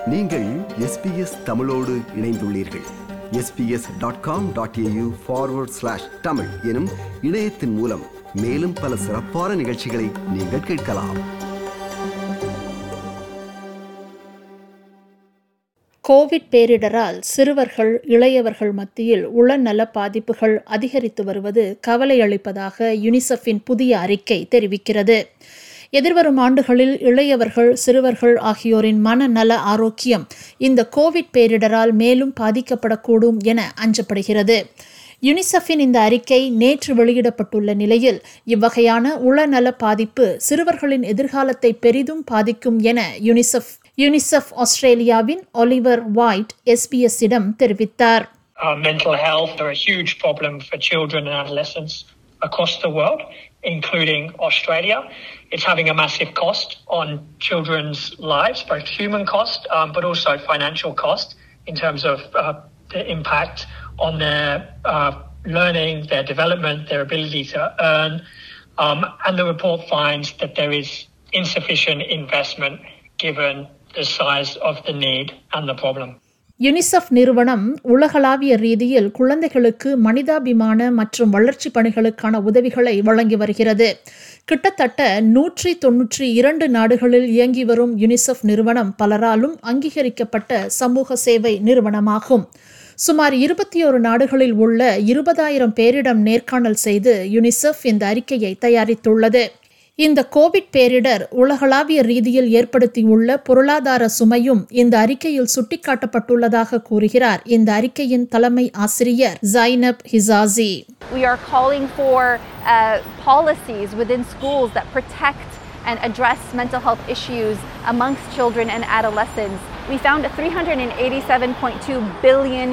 நீங்கள் SBS தமிழோடு இணைந்துள்ளீர்கள். sbs.com.au/tamil எனும் இணையத்தின் மூலம் மேலும் பல சிறப்பான நிகழ்ச்சிகளை நீங்கள் கேட்கலாம். கோவிட் பேரிடரால் சிறுவர்கள், இளையவர்கள் மத்தியில் உளநல பாதிப்புகள் அதிகரித்து வருவது கவலை அளிப்பதாக யுனிசெஃபின் புதிய அறிக்கை தெரிவிக்கிறது. எதிர்வரும் ஆண்டுகளில் இளையவர்கள், சிறுவர்கள் ஆகியோரின் மனநல ஆரோக்கியம் இந்த கோவிட் பேரிடரால் மேலும் பாதிக்கப்படக்கூடும் என அஞ்சப்படுகிறது. யுனிசெஃபின் இந்த அறிக்கை நேற்று வெளியிடப்பட்டுள்ள நிலையில் இவ்வகையான உளநல பாதிப்பு சிறுவர்களின் எதிர்காலத்தை பெரிதும் பாதிக்கும் என யுனிசெஃப் ஆஸ்திரேலியாவின் ஒலிவர் வைட் SBS-இடம் தெரிவித்தார். Mental health are a huge problem for children and adolescents across the world, including Australia. It's having a massive cost on children's lives, both human cost, but also financial cost in terms of the impact on their learning, their development, their ability to earn. And the report finds that there is insufficient investment given the size of the need and the problem. UNICEF நிறுவனம் உலகளாவிய ரீதியில் குழந்தைகளுக்கு மனிதாபிமான மற்றும் வளர்ச்சி பணிகளுக்கான உதவிகளை வழங்கி வருகிறது. கிட்டத்தட்ட 192 நாடுகளில் இயங்கி வரும் யுனிசெஃப் நிறுவனம் பலராலும் அங்கீகரிக்கப்பட்ட சமூக சேவை நிறுவனமாகும். சுமார் 21 நாடுகளில் உள்ள 20,000 பேரிடம் நேர்காணல் செய்து யுனிசெஃப் இந்த அறிக்கையை தயாரித்துள்ளது. இந்த கோவிட் பேரிடர் உலகளாவிய ரீதியில் ஏற்படுத்தியுள்ள பொருளாதார சுமையும் இந்த அறிக்கையில் சுட்டிக்காட்டப்பட்டுள்ளதாக கூறுகிறார் இந்த அறிக்கையின் தலைமை ஆசிரியர் Zainab ஹிசாசி. We are calling for policies within schools that protect and address mental health issues amongst children and adolescents. We found a $387.2 billion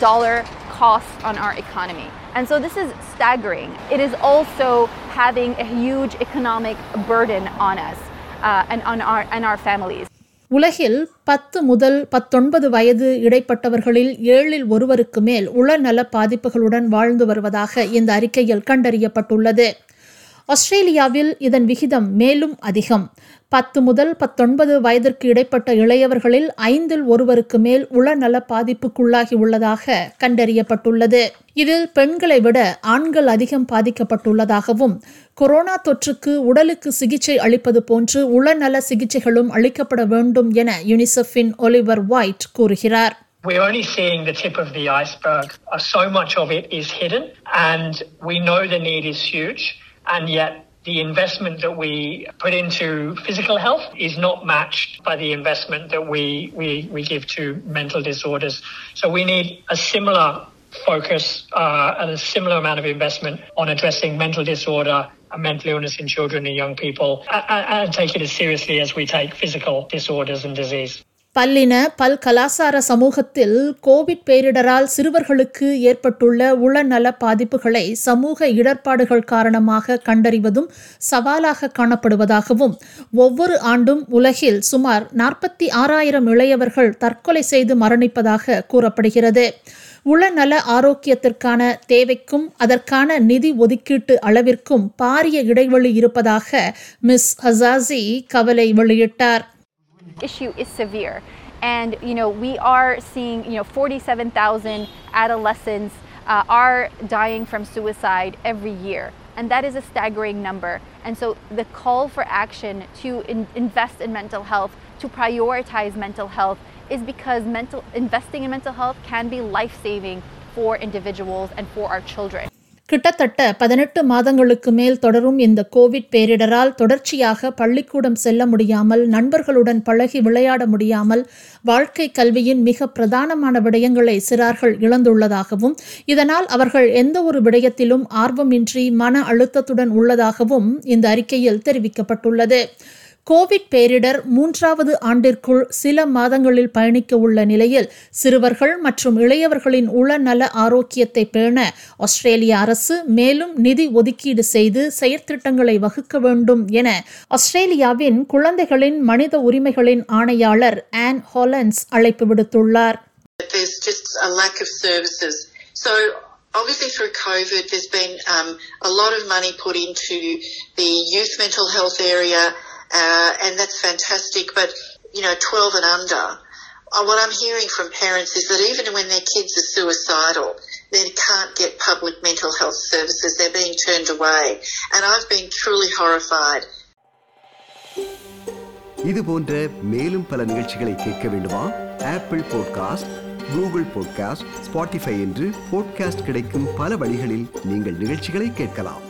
cost on our economy. And so this is staggering. It is also having a huge economic burden on us and on our families. உலகில் 10 முதல் 19 வயது இடைப்பட்டவர்களில் 7இல் ஒருவருக்கு மேல் உளநல பாதிப்புகளுடன் வாழ்ந்து வருவதாக இந்த அறிக்கையில் கண்டறியப்பட்டுள்ளது. ஆஸ்திரேலியாவில் இதன் விகிதம் மேலும் அதிகம். 10 முதல் 19 வயதிற்கு இடைப்பட்ட இளையவர்களில் 5இல் ஒருவருக்கு மேல் உளநல பாதிப்புக்குள்ளாகி உள்ளதாக கண்டறியப்பட்டுள்ளது. இதில் பெண்களை விட ஆண்கள் அதிகம் பாதிக்கப்பட்டுள்ளதாகவும் கொரோனா தொற்றுக்கு உடலுக்கு சிகிச்சை அளிப்பது போன்று உளநல சிகிச்சைகளும் அளிக்கப்பட வேண்டும் என யுனிசெஃபின் ஒலிவர் வைட் கூறுகிறார். We're only seeing the tip of the iceberg. So much of it is hidden, and we know the need is huge. And yet the investment that we put into physical health is not matched by the investment that we give to mental disorders. So we need a similar focus and a similar amount of investment on addressing mental disorder and mental illness in children and young people and take it as seriously as we take physical disorders and disease. பல்லின பல்கலாசார சமூகத்தில் Covid பேரிடரால் சிறுவர்களுக்கு ஏற்பட்டுள்ள உளநல பாதிப்புகளை சமூக இடர்பாடுகள் காரணமாக கண்டறிவதும் சவாலாக காணப்படுவதாகவும் ஒவ்வொரு ஆண்டும் உலகில் சுமார் 46,000 இளையவர்கள் தற்கொலை செய்து மரணிப்பதாக கூறப்படுகிறது. உளநல ஆரோக்கியத்திற்கான தேவைக்கும் அதற்கான நிதி ஒதுக்கீட்டு அளவிற்கும் பாரிய இடைவெளி இருப்பதாக மிஸ் ஹசாசி கவலை வெளியிட்டார். Issue is severe, and we are seeing 47,000 adolescents are dying from suicide every year, and that is a staggering number. And so the call for action to invest in mental health, to prioritize mental health, is because investing in mental health can be life-saving for individuals and for our children. கிட்டத்தட்ட 18 மாதங்களுக்கு மேல் தொடரும் இந்த Covid பேரிடரால் தொடர்ச்சியாக பள்ளிக்கூடம் செல்ல முடியாமல், நண்பர்களுடன் பழகி விளையாட முடியாமல், வாழ்க்கை கல்வியின் மிக பிரதானமான விடயங்களை சிறார்கள் இழந்துள்ளதாகவும் இதனால் அவர்கள் எந்த ஒரு விடயத்திலும் ஆர்வமின்றி மன அழுத்தத்துடன் உள்ளதாகவும் இந்த அறிக்கையில் தெரிவிக்கப்பட்டுள்ளது. கோவிட் பேரிடர் 3வது ஆண்டிற்குள் சில மாதங்களில் பயணிக்க உள்ள நிலையில் சிறுவர்கள் மற்றும் இளையவர்களின் உளநல ஆரோக்கியத்தை பேண ஆஸ்திரேலிய அரசு மேலும் நிதி ஒதுக்கீடு செய்து செயற்திட்டங்களை வகுக்க வேண்டும் என ஆஸ்திரேலியாவின் குழந்தைகளின் மனித உரிமைகளின் ஆணையாளர் ஆன் ஹாலண்ட்ஸ் அழைப்பு விடுத்துள்ளார். Obviously through COVID there's been a lot of money put into the youth mental health area and that's fantastic, but 12 and under what I'm hearing from parents is that even when their kids are suicidal, they can't get public mental health services. They're being turned away. And I've been truly horrified. இது போன்ற மேலும் பல நிகழ்ச்சிகளை கேட்க வேண்டுமா? Apple podcast, Google podcast, Spotify என்று podcast கிடைக்கும் பல வழிகளில் நீங்கள் நிகழ்ச்சிகளை கேட்கலாம்.